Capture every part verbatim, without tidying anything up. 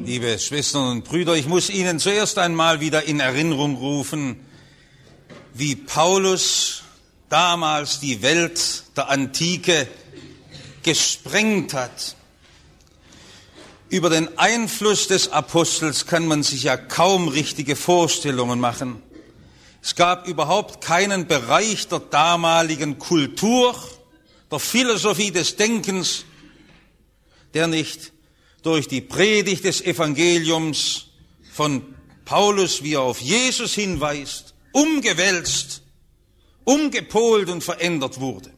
Liebe Schwestern und Brüder, ich muss Ihnen zuerst einmal wieder in Erinnerung rufen, wie Paulus damals die Welt der Antike gesprengt hat. Über den Einfluss des Apostels kann man sich ja kaum richtige Vorstellungen machen. Es gab überhaupt keinen Bereich der damaligen Kultur, der Philosophie des Denkens, der nicht durch die Predigt des Evangeliums von Paulus, wie er auf Jesus hinweist, umgewälzt, umgepolt und verändert wurde.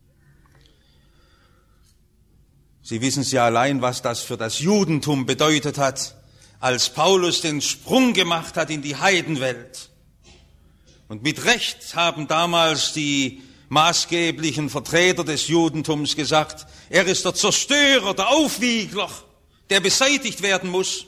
Sie wissen ja allein, was das für das Judentum bedeutet hat, als Paulus den Sprung gemacht hat in die Heidenwelt. Und mit Recht haben damals die maßgeblichen Vertreter des Judentums gesagt, er ist der Zerstörer, der Aufwiegler, der beseitigt werden muss.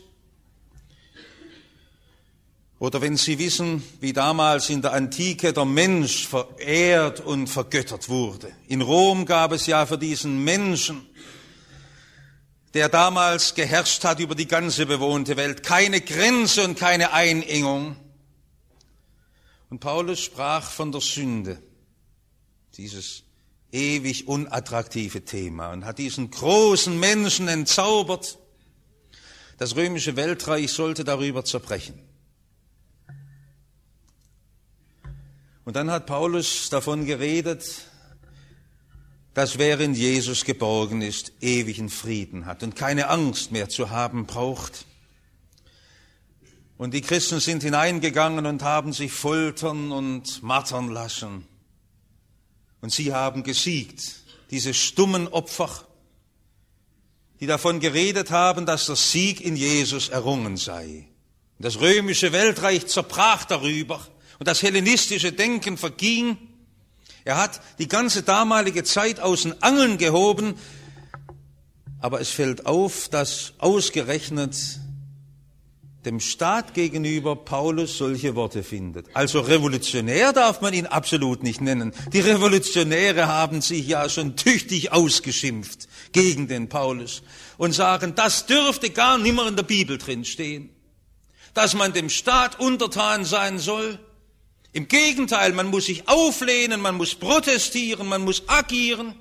Oder wenn Sie wissen, wie damals in der Antike der Mensch verehrt und vergöttert wurde. In Rom gab es ja für diesen Menschen, der damals geherrscht hat über die ganze bewohnte Welt, keine Grenze und keine Einengung. Und Paulus sprach von der Sünde, dieses ewig unattraktive Thema, und hat diesen großen Menschen entzaubert. Das römische Weltreich sollte darüber zerbrechen. Und dann hat Paulus davon geredet, dass wer in Jesus geborgen ist, ewigen Frieden hat und keine Angst mehr zu haben braucht. Und die Christen sind hineingegangen und haben sich foltern und martern lassen. Und sie haben gesiegt, diese stummen Opfer, die davon geredet haben, dass der Sieg in Jesus errungen sei. Und das römische Weltreich zerbrach darüber und das hellenistische Denken verging. Er hat die ganze damalige Zeit aus den Angeln gehoben, aber es fällt auf, dass ausgerechnet dem Staat gegenüber Paulus solche Worte findet. Also revolutionär darf man ihn absolut nicht nennen. Die Revolutionäre haben sich ja schon tüchtig ausgeschimpft gegen den Paulus und sagen, das dürfte gar nimmer in der Bibel drin stehen, dass man dem Staat untertan sein soll. Im Gegenteil, man muss sich auflehnen, man muss protestieren, man muss agieren.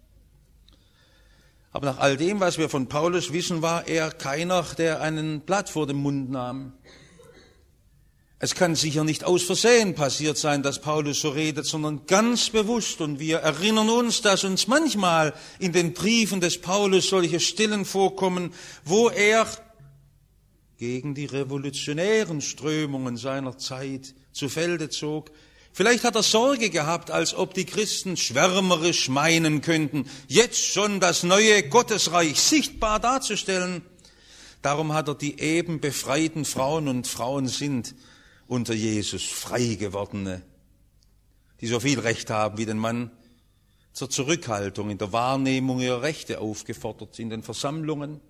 Aber nach all dem, was wir von Paulus wissen, war er keiner, der einen Blatt vor den Mund nahm. Es kann sicher nicht aus Versehen passiert sein, dass Paulus so redet, sondern ganz bewusst. Und wir erinnern uns, dass uns manchmal in den Briefen des Paulus solche Stellen vorkommen, wo er gegen die revolutionären Strömungen seiner Zeit zu Felde zog. Vielleicht hat er Sorge gehabt, als ob die Christen schwärmerisch meinen könnten, jetzt schon das neue Gottesreich sichtbar darzustellen. Darum hat er die eben befreiten Frauen, und Frauen sind unter Jesus frei gewordene, die so viel Recht haben wie den Mann, zur Zurückhaltung in der Wahrnehmung ihrer Rechte aufgefordert in den Versammlungen.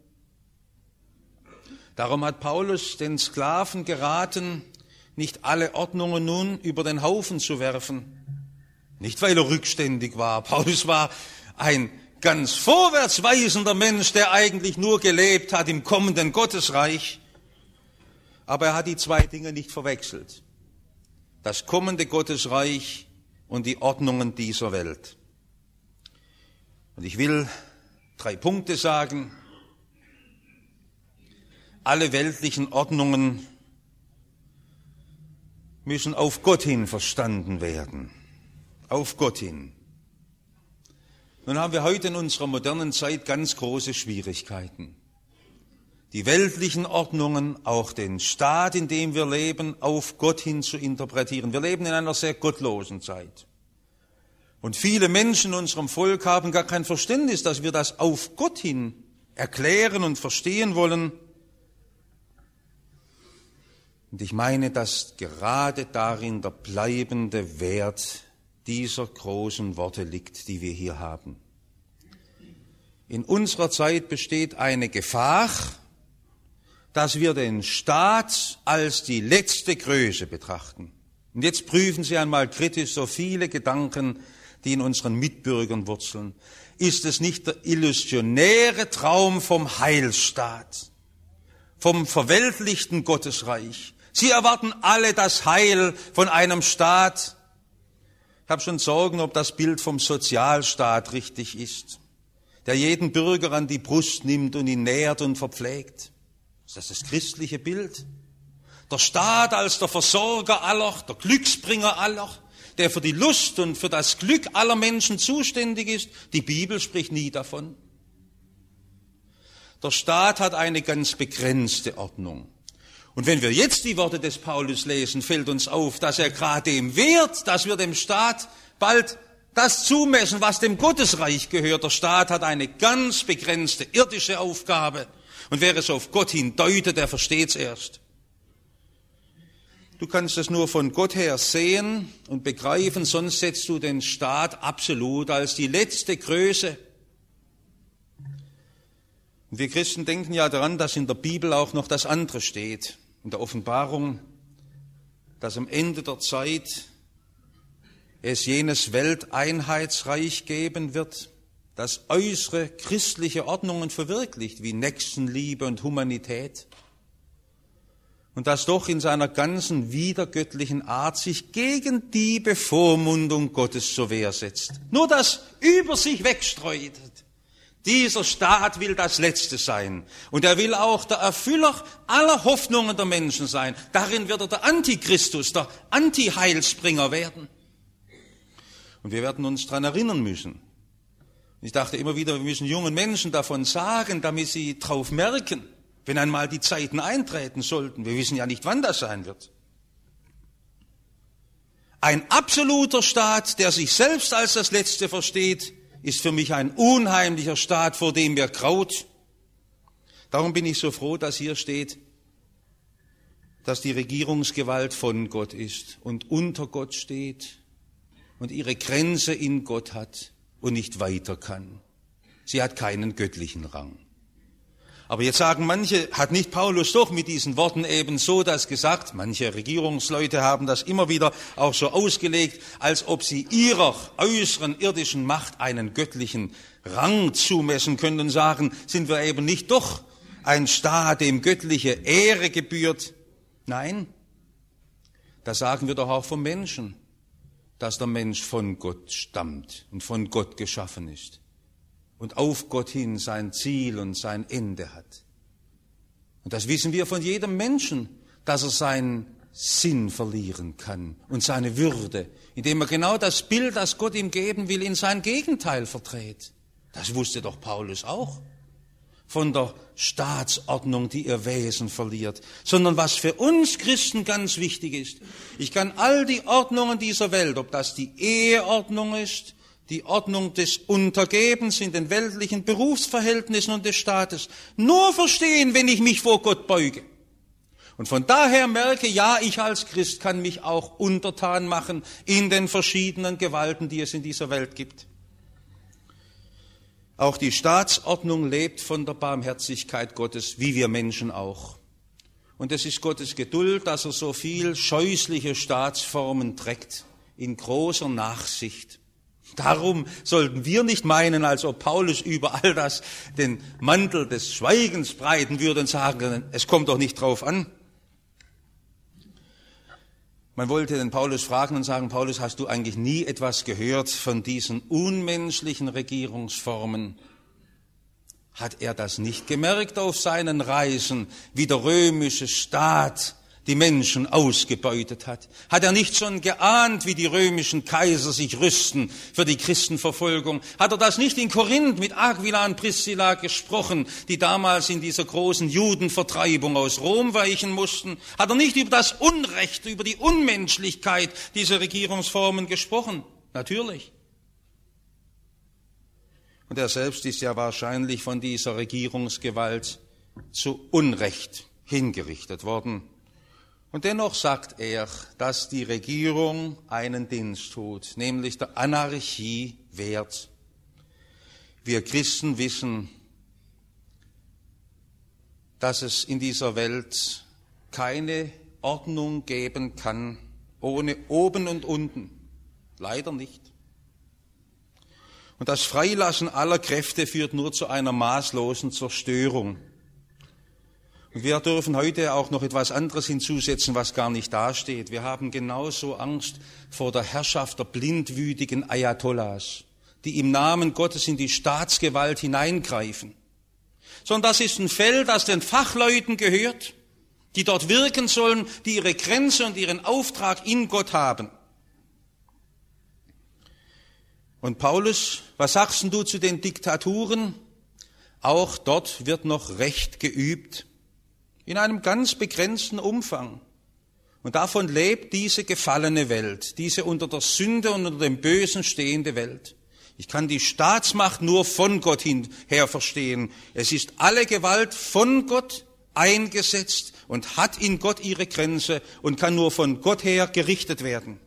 Darum hat Paulus den Sklaven geraten, nicht alle Ordnungen nun über den Haufen zu werfen. Nicht, weil er rückständig war. Paulus war ein ganz vorwärtsweisender Mensch, der eigentlich nur gelebt hat im kommenden Gottesreich. Aber er hat die zwei Dinge nicht verwechselt. Das kommende Gottesreich und die Ordnungen dieser Welt. Und ich will drei Punkte sagen. Alle weltlichen Ordnungen müssen auf Gott hin verstanden werden. Auf Gott hin. Nun haben wir heute in unserer modernen Zeit ganz große Schwierigkeiten. Die weltlichen Ordnungen, auch den Staat, in dem wir leben, auf Gott hin zu interpretieren. Wir leben in einer sehr gottlosen Zeit. Und viele Menschen in unserem Volk haben gar kein Verständnis, dass wir das auf Gott hin erklären und verstehen wollen. Und ich meine, dass gerade darin der bleibende Wert dieser großen Worte liegt, die wir hier haben. In unserer Zeit besteht eine Gefahr, dass wir den Staat als die letzte Größe betrachten. Und jetzt prüfen Sie einmal kritisch so viele Gedanken, die in unseren Mitbürgern wurzeln. Ist es nicht der illusionäre Traum vom Heilsstaat, vom verweltlichten Gottesreich. Sie erwarten alle das Heil von einem Staat. Ich habe schon Sorgen, ob das Bild vom Sozialstaat richtig ist, der jeden Bürger an die Brust nimmt und ihn nährt und verpflegt. Ist das das christliche Bild? Der Staat als der Versorger aller, der Glücksbringer aller, der für die Lust und für das Glück aller Menschen zuständig ist. Die Bibel spricht nie davon. Der Staat hat eine ganz begrenzte Ordnung. Und wenn wir jetzt die Worte des Paulus lesen, fällt uns auf, dass er gerade dem wehrt, dass wir dem Staat bald das zumessen, was dem Gottesreich gehört. Der Staat hat eine ganz begrenzte irdische Aufgabe. Und wer es auf Gott hin deutet, der versteht es erst. Du kannst es nur von Gott her sehen und begreifen, sonst setzt du den Staat absolut als die letzte Größe. Und wir Christen denken ja daran, dass in der Bibel auch noch das andere steht. In der Offenbarung, dass am Ende der Zeit es jenes Welteinheitsreich geben wird, das äußere christliche Ordnungen verwirklicht, wie Nächstenliebe und Humanität. Und das doch in seiner ganzen widergöttlichen Art sich gegen die Bevormundung Gottes zur Wehr setzt. Nur das über sich wegstreut. Dieser Staat will das Letzte sein. Und er will auch der Erfüller aller Hoffnungen der Menschen sein. Darin wird er der Antichristus, der Anti-Heilsbringer werden. Und wir werden uns daran erinnern müssen. Ich dachte immer wieder, wir müssen jungen Menschen davon sagen, damit sie drauf merken, wenn einmal die Zeiten eintreten sollten. Wir wissen ja nicht, wann das sein wird. Ein absoluter Staat, der sich selbst als das Letzte versteht, ist für mich ein unheimlicher Staat, vor dem mir graut. Darum bin ich so froh, dass hier steht, dass die Regierungsgewalt von Gott ist und unter Gott steht und ihre Grenze in Gott hat und nicht weiter kann. Sie hat keinen göttlichen Rang. Aber jetzt sagen manche, hat nicht Paulus doch mit diesen Worten eben so das gesagt? Manche Regierungsleute haben das immer wieder auch so ausgelegt, als ob sie ihrer äußeren irdischen Macht einen göttlichen Rang zumessen können und sagen, sind wir eben nicht doch ein Staat, dem göttliche Ehre gebührt? Nein, das sagen wir doch auch vom Menschen, dass der Mensch von Gott stammt und von Gott geschaffen ist. Und auf Gott hin sein Ziel und sein Ende hat. Und das wissen wir von jedem Menschen, dass er seinen Sinn verlieren kann und seine Würde, indem er genau das Bild, das Gott ihm geben will, in sein Gegenteil verdreht. Das wusste doch Paulus auch. Von der Staatsordnung, die ihr Wesen verliert, sondern was für uns Christen ganz wichtig ist. Ich kann all die Ordnungen dieser Welt, ob das die Eheordnung ist, die Ordnung des Untergebens in den weltlichen Berufsverhältnissen und des Staates, nur verstehen, wenn ich mich vor Gott beuge. Und von daher merke, ja, ich als Christ kann mich auch untertan machen in den verschiedenen Gewalten, die es in dieser Welt gibt. Auch die Staatsordnung lebt von der Barmherzigkeit Gottes, wie wir Menschen auch. Und es ist Gottes Geduld, dass er so viel scheußliche Staatsformen trägt, in großer Nachsicht. Darum sollten wir nicht meinen, als ob Paulus über all das den Mantel des Schweigens breiten würde und sagen, es kommt doch nicht drauf an. Man wollte den Paulus fragen und sagen, Paulus, hast du eigentlich nie etwas gehört von diesen unmenschlichen Regierungsformen? Hat er das nicht gemerkt auf seinen Reisen, wie der römische Staat die Menschen ausgebeutet hat? Hat er nicht schon geahnt, wie die römischen Kaiser sich rüsten für die Christenverfolgung? Hat er das nicht in Korinth mit Aquila und Priscilla gesprochen, die damals in dieser großen Judenvertreibung aus Rom weichen mussten? Hat er nicht über das Unrecht, über die Unmenschlichkeit dieser Regierungsformen gesprochen? Natürlich. Und er selbst ist ja wahrscheinlich von dieser Regierungsgewalt zu Unrecht hingerichtet worden. Und dennoch sagt er, dass die Regierung einen Dienst tut, nämlich der Anarchie wehrt. Wir Christen wissen, dass es in dieser Welt keine Ordnung geben kann, ohne oben und unten. Leider nicht. Und das Freilassen aller Kräfte führt nur zu einer maßlosen Zerstörung. Und wir dürfen heute auch noch etwas anderes hinzusetzen, was gar nicht dasteht. Wir haben genauso Angst vor der Herrschaft der blindwütigen Ayatollahs, die im Namen Gottes in die Staatsgewalt hineingreifen. Sondern das ist ein Feld, das den Fachleuten gehört, die dort wirken sollen, die ihre Grenze und ihren Auftrag in Gott haben. Und Paulus, was sagst du zu den Diktaturen? Auch dort wird noch Recht geübt, in einem ganz begrenzten Umfang. Und davon lebt diese gefallene Welt, diese unter der Sünde und unter dem Bösen stehende Welt. Ich kann die Staatsmacht nur von Gott her verstehen. Es ist alle Gewalt von Gott eingesetzt und hat in Gott ihre Grenze und kann nur von Gott her gerichtet werden.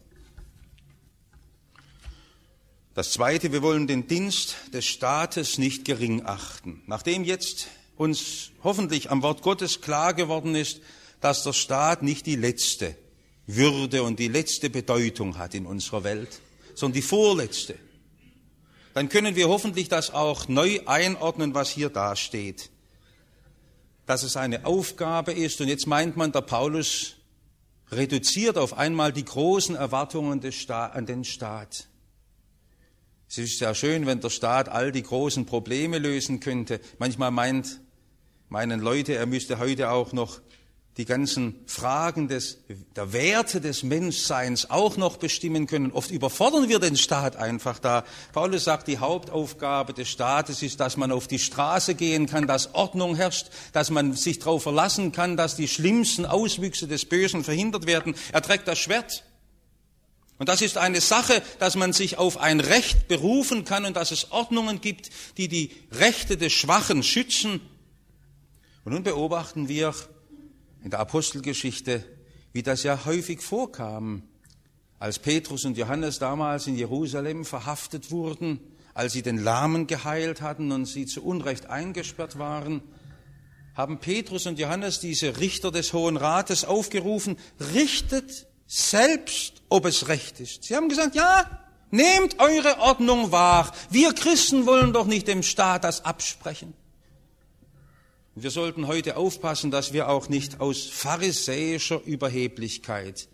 Das Zweite, wir wollen den Dienst des Staates nicht gering achten. Nachdem jetzt uns hoffentlich am Wort Gottes klar geworden ist, dass der Staat nicht die letzte Würde und die letzte Bedeutung hat in unserer Welt, sondern die vorletzte, dann können wir hoffentlich das auch neu einordnen, was hier dasteht. Dass es eine Aufgabe ist, und jetzt meint man, der Paulus reduziert auf einmal die großen Erwartungen des Sta- an den Staat. Es ist ja schön, wenn der Staat all die großen Probleme lösen könnte. Manchmal meint, meinen Leute, er müsste heute auch noch die ganzen Fragen des, der Werte des Menschseins auch noch bestimmen können. Oft überfordern wir den Staat einfach da. Paulus sagt, die Hauptaufgabe des Staates ist, dass man auf die Straße gehen kann, dass Ordnung herrscht, dass man sich darauf verlassen kann, dass die schlimmsten Auswüchse des Bösen verhindert werden. Er trägt das Schwert. Und das ist eine Sache, dass man sich auf ein Recht berufen kann und dass es Ordnungen gibt, die die Rechte des Schwachen schützen. Und nun beobachten wir in der Apostelgeschichte, wie das ja häufig vorkam, als Petrus und Johannes damals in Jerusalem verhaftet wurden, als sie den Lahmen geheilt hatten und sie zu Unrecht eingesperrt waren, haben Petrus und Johannes diese Richter des Hohen Rates aufgerufen, richtet selbst, ob es recht ist. Sie haben gesagt, ja, nehmt eure Ordnung wahr. Wir Christen wollen doch nicht dem Staat das absprechen. Wir sollten heute aufpassen, dass wir auch nicht aus pharisäischer Überheblichkeit,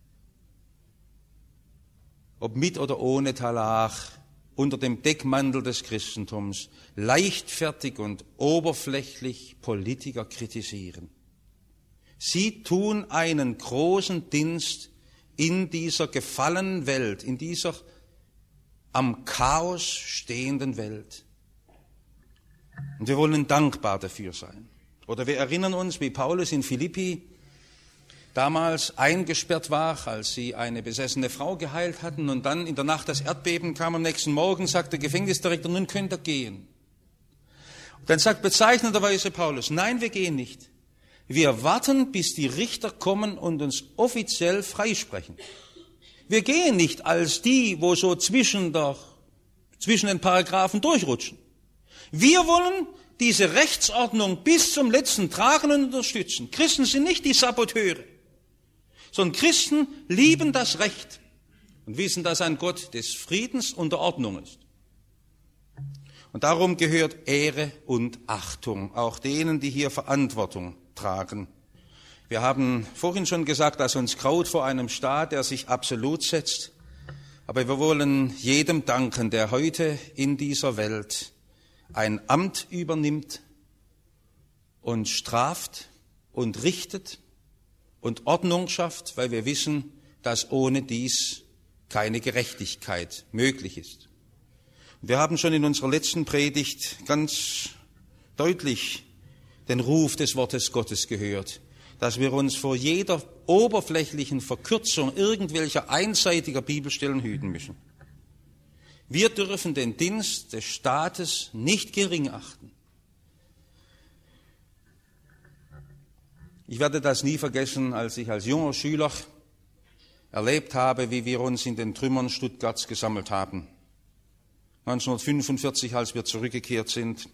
ob mit oder ohne Talach, unter dem Deckmantel des Christentums, leichtfertig und oberflächlich Politiker kritisieren. Sie tun einen großen Dienst in dieser gefallenen Welt, in dieser am Chaos stehenden Welt. Und wir wollen dankbar dafür sein. Oder wir erinnern uns, wie Paulus in Philippi damals eingesperrt war, als sie eine besessene Frau geheilt hatten und dann in der Nacht das Erdbeben kam. Am nächsten Morgen sagt der Gefängnisdirektor, nun könnt ihr gehen. Und dann sagt bezeichnenderweise Paulus, nein, wir gehen nicht. Wir warten, bis die Richter kommen und uns offiziell freisprechen. Wir gehen nicht als die, wo so zwischen, der, zwischen den Paragraphen durchrutschen. Wir wollen diese Rechtsordnung bis zum Letzten tragen und unterstützen. Christen sind nicht die Saboteure, sondern Christen lieben das Recht und wissen, dass ein Gott des Friedens und der Ordnung ist. Und darum gehört Ehre und Achtung auch denen, die hier Verantwortung tragen. Wir haben vorhin schon gesagt, dass uns graut vor einem Staat, der sich absolut setzt. Aber wir wollen jedem danken, der heute in dieser Welt ein Amt übernimmt und straft und richtet und Ordnung schafft, weil wir wissen, dass ohne dies keine Gerechtigkeit möglich ist. Wir haben schon in unserer letzten Predigt ganz deutlich den Ruf des Wortes Gottes gehört, dass wir uns vor jeder oberflächlichen Verkürzung irgendwelcher einseitiger Bibelstellen hüten müssen. Wir dürfen den Dienst des Staates nicht gering achten. Ich werde das nie vergessen, als ich als junger Schüler erlebt habe, wie wir uns in den Trümmern Stuttgarts gesammelt haben. neunzehnhundertfünfundvierzig, als wir zurückgekehrt sind.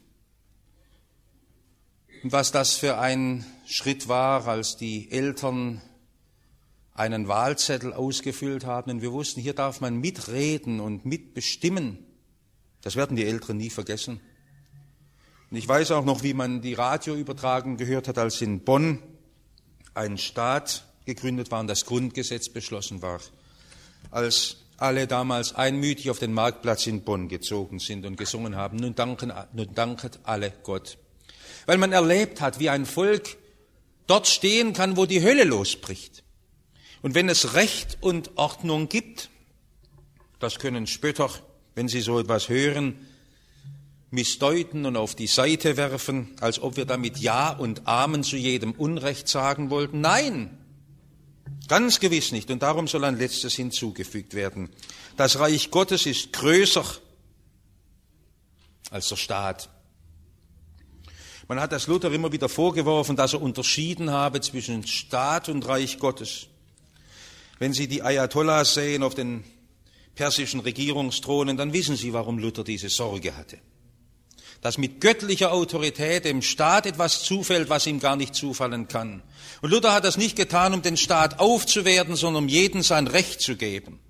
Und was das für ein Schritt war, als die Eltern einen Wahlzettel ausgefüllt haben und wir wussten, hier darf man mitreden und mitbestimmen. Das werden die Älteren nie vergessen. Und ich weiß auch noch, wie man die Radioübertragung gehört hat, als in Bonn ein Staat gegründet war und das Grundgesetz beschlossen war. Als alle damals einmütig auf den Marktplatz in Bonn gezogen sind und gesungen haben, nun, danken, nun danket alle Gott. Weil man erlebt hat, wie ein Volk dort stehen kann, wo die Hölle losbricht. Und wenn es Recht und Ordnung gibt, das können Spötter, wenn sie so etwas hören, missdeuten und auf die Seite werfen, als ob wir damit Ja und Amen zu jedem Unrecht sagen wollten. Nein, ganz gewiss nicht. Und darum soll ein letztes hinzugefügt werden. Das Reich Gottes ist größer als der Staat. Man hat das Luther immer wieder vorgeworfen, dass er unterschieden habe zwischen Staat und Reich Gottes. Wenn Sie die Ayatollahs sehen auf den persischen Regierungsthronen, dann wissen Sie, warum Luther diese Sorge hatte. Dass mit göttlicher Autorität dem Staat etwas zufällt, was ihm gar nicht zufallen kann. Und Luther hat das nicht getan, um den Staat aufzuwerten, sondern um jedem sein Recht zu geben.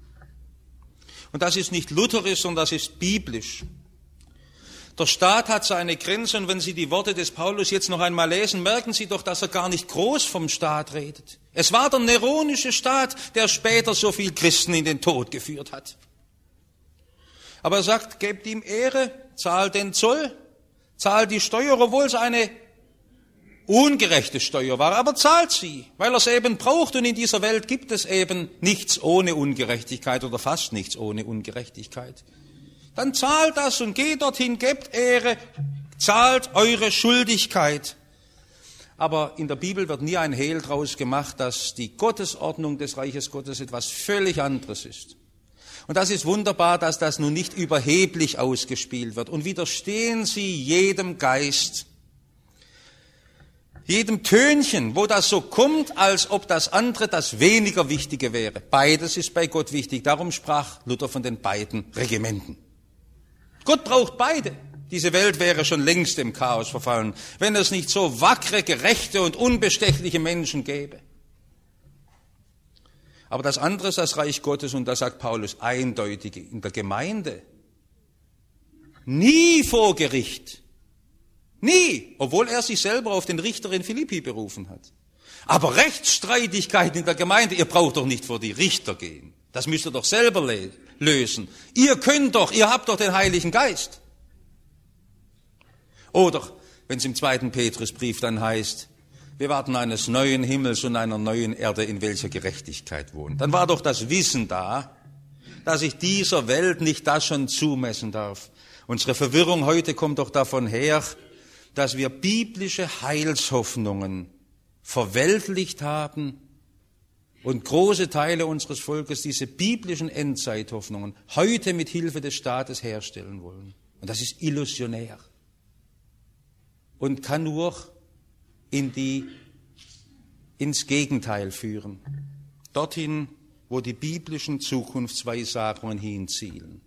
Und das ist nicht lutherisch, sondern das ist biblisch. Der Staat hat seine Grenzen, und wenn Sie die Worte des Paulus jetzt noch einmal lesen, merken Sie doch, dass er gar nicht groß vom Staat redet. Es war der neronische Staat, der später so viel Christen in den Tod geführt hat. Aber er sagt, gebt ihm Ehre, zahlt den Zoll, zahlt die Steuer, obwohl es eine ungerechte Steuer war, aber zahlt sie, weil er es eben braucht, und in dieser Welt gibt es eben nichts ohne Ungerechtigkeit oder fast nichts ohne Ungerechtigkeit. Dann zahlt das und geht dorthin, gebt Ehre, zahlt eure Schuldigkeit. Aber in der Bibel wird nie ein Hehl draus gemacht, dass die Gottesordnung des Reiches Gottes etwas völlig anderes ist. Und das ist wunderbar, dass das nun nicht überheblich ausgespielt wird. Und widerstehen Sie jedem Geist, jedem Tönchen, wo das so kommt, als ob das andere das weniger Wichtige wäre. Beides ist bei Gott wichtig. Darum sprach Luther von den beiden Regimenten. Gott braucht beide. Diese Welt wäre schon längst im Chaos verfallen, wenn es nicht so wackere, gerechte und unbestechliche Menschen gäbe. Aber das andere ist das Reich Gottes, und da sagt Paulus eindeutig, in der Gemeinde. Nie vor Gericht. Nie, obwohl er sich selber auf den Richter in Philippi berufen hat. Aber Rechtsstreitigkeiten in der Gemeinde, ihr braucht doch nicht vor die Richter gehen. Das müsst ihr doch selber lösen. Ihr könnt doch, ihr habt doch den Heiligen Geist. Oder, wenn es im zweiten Petrusbrief dann heißt, wir warten eines neuen Himmels und einer neuen Erde, in welcher Gerechtigkeit wohnt. Dann war doch das Wissen da, dass ich dieser Welt nicht das schon zumessen darf. Unsere Verwirrung heute kommt doch davon her, dass wir biblische Heilshoffnungen verweltlicht haben und große Teile unseres Volkes diese biblischen Endzeithoffnungen heute mit Hilfe des Staates herstellen wollen. Und das ist illusionär und kann nur in die, ins Gegenteil führen. Dorthin, wo die biblischen Zukunftsweissagungen hinzielen.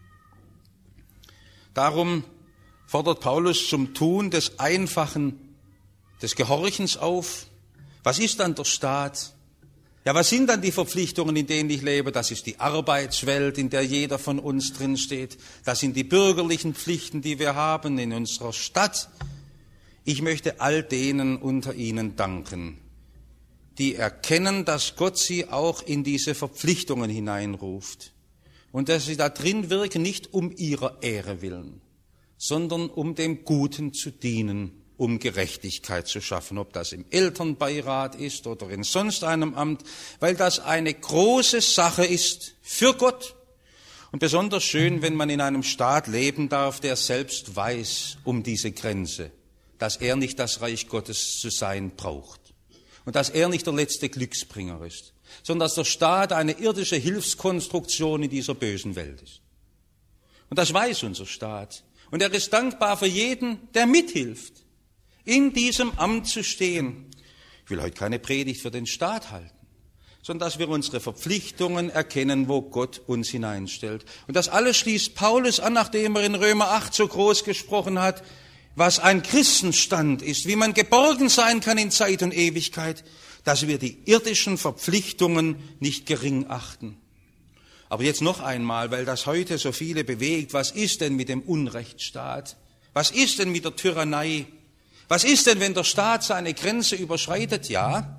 Darum fordert Paulus zum Tun des einfachen, des Gehorchens auf. Was ist dann der Staat? Ja, was sind dann die Verpflichtungen, in denen ich lebe? Das ist die Arbeitswelt, in der jeder von uns drinsteht. Das sind die bürgerlichen Pflichten, die wir haben in unserer Stadt. Ich möchte all denen unter Ihnen danken, die erkennen, dass Gott sie auch in diese Verpflichtungen hineinruft und dass sie da drin wirken, nicht um ihrer Ehre willen, sondern um dem Guten zu dienen, um Gerechtigkeit zu schaffen, ob das im Elternbeirat ist oder in sonst einem Amt, weil das eine große Sache ist für Gott. Und besonders schön, wenn man in einem Staat leben darf, der selbst weiß um diese Grenze, dass er nicht das Reich Gottes zu sein braucht und dass er nicht der letzte Glücksbringer ist, sondern dass der Staat eine irdische Hilfskonstruktion in dieser bösen Welt ist. Und das weiß unser Staat. Und er ist dankbar für jeden, der mithilft, in diesem Amt zu stehen. Ich will heute keine Predigt für den Staat halten, sondern dass wir unsere Verpflichtungen erkennen, wo Gott uns hineinstellt. Und das alles schließt Paulus an, nachdem er in Römer acht so groß gesprochen hat, was ein Christenstand ist, wie man geborgen sein kann in Zeit und Ewigkeit, dass wir die irdischen Verpflichtungen nicht gering achten. Aber jetzt noch einmal, weil das heute so viele bewegt, was ist denn mit dem Unrechtsstaat? Was ist denn mit der Tyrannei? Was ist denn, wenn der Staat seine Grenze überschreitet? Ja,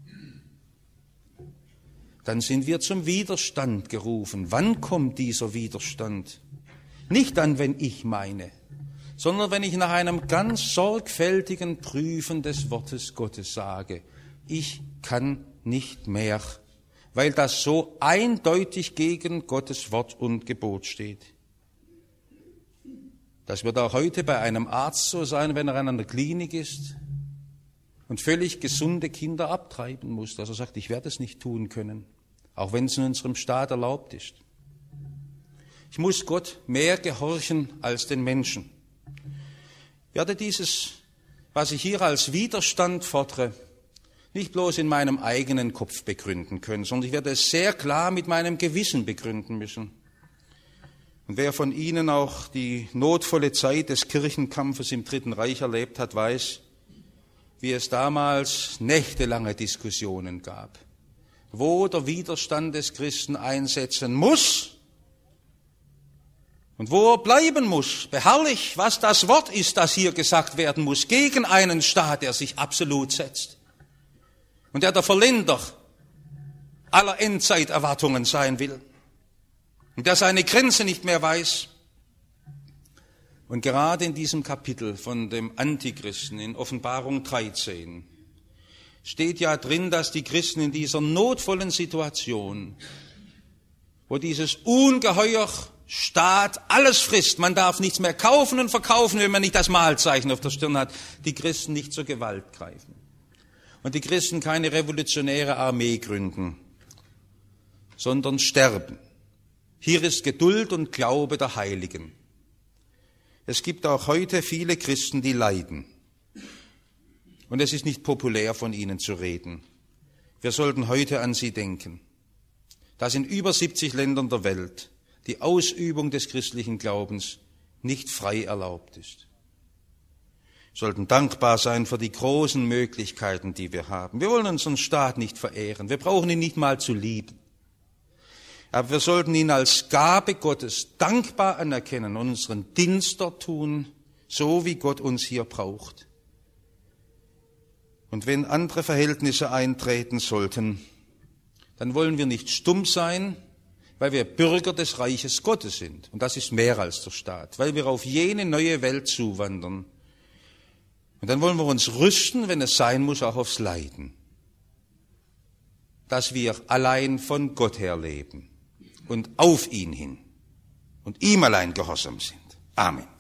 dann sind wir zum Widerstand gerufen. Wann kommt dieser Widerstand? Nicht dann, wenn ich meine, sondern wenn ich nach einem ganz sorgfältigen Prüfen des Wortes Gottes sage, ich kann nicht mehr, weil das so eindeutig gegen Gottes Wort und Gebot steht. Das wird auch heute bei einem Arzt so sein, wenn er an einer Klinik ist und völlig gesunde Kinder abtreiben muss, dass er sagt, ich werde es nicht tun können, auch wenn es in unserem Staat erlaubt ist. Ich muss Gott mehr gehorchen als den Menschen. Ich werde dieses, was ich hier als Widerstand fordere, nicht bloß in meinem eigenen Kopf begründen können, sondern ich werde es sehr klar mit meinem Gewissen begründen müssen. Und wer von Ihnen auch die notvolle Zeit des Kirchenkampfes im Dritten Reich erlebt hat, weiß, wie es damals nächtelange Diskussionen gab, wo der Widerstand des Christen einsetzen muss und wo er bleiben muss, beharrlich, was das Wort ist, das hier gesagt werden muss, gegen einen Staat, der sich absolut setzt und der der Verländer aller Endzeiterwartungen sein will und der seine Grenze nicht mehr weiß. Und gerade in diesem Kapitel von dem Antichristen in Offenbarung dreizehn steht ja drin, dass die Christen in dieser notvollen Situation, wo dieses Ungeheuer Staat alles frisst, man darf nichts mehr kaufen und verkaufen, wenn man nicht das Mahlzeichen auf der Stirn hat, die Christen nicht zur Gewalt greifen. Und die Christen keine revolutionäre Armee gründen, sondern sterben. Hier ist Geduld und Glaube der Heiligen. Es gibt auch heute viele Christen, die leiden. Und es ist nicht populär, von ihnen zu reden. Wir sollten heute an sie denken, dass in über siebzig Ländern der Welt die Ausübung des christlichen Glaubens nicht frei erlaubt ist. Wir sollten dankbar sein für die großen Möglichkeiten, die wir haben. Wir wollen unseren Staat nicht verehren. Wir brauchen ihn nicht mal zu lieben. Aber wir sollten ihn als Gabe Gottes dankbar anerkennen und unseren Dienst dort tun, so wie Gott uns hier braucht. Und wenn andere Verhältnisse eintreten sollten, dann wollen wir nicht stumm sein, weil wir Bürger des Reiches Gottes sind. Und das ist mehr als der Staat, weil wir auf jene neue Welt zuwandern. Und dann wollen wir uns rüsten, wenn es sein muss, auch aufs Leiden. Dass wir allein von Gott her leben und auf ihn hin und ihm allein gehorsam sind. Amen.